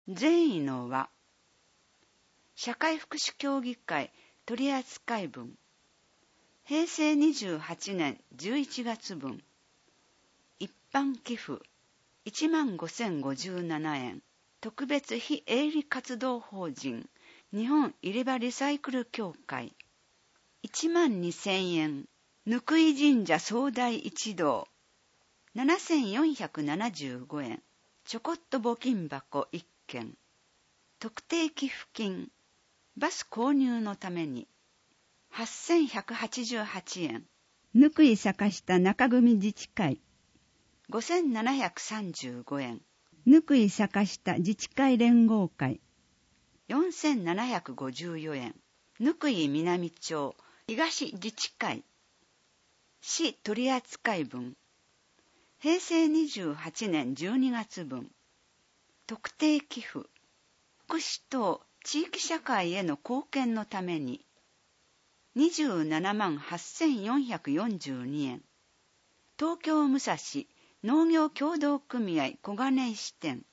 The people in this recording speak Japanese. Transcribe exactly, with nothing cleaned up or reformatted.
善意の輪。社会福祉協議会取扱分。へいせいにじゅうはちねんじゅういちがつぶん。一般寄付いちまんごせんごじゅうななえん。特別非営利活動法人日本入れ歯リサイクル協会いちまんにせんえん。ぬくい神社総代一同ななせんよんひゃくななじゅうごえん。ちょこっと募金箱いっけん。特定寄付金バス購入のためにはっせんひゃくはちじゅうはちえん。 ぬくい坂下中組自治会ごせんななひゃくさんじゅうごえん。 ぬくい坂下自治会連合会よんせんななひゃくごじゅうよえん。ぬくい南町東自治会市取扱分。へいせいにじゅうはちねんじゅうにがつぶん。特定寄付福祉等地域社会への貢献のためににじゅうななまんはっせんよんひゃくよんじゅうにえん。東京武蔵農業協同組合小金井支店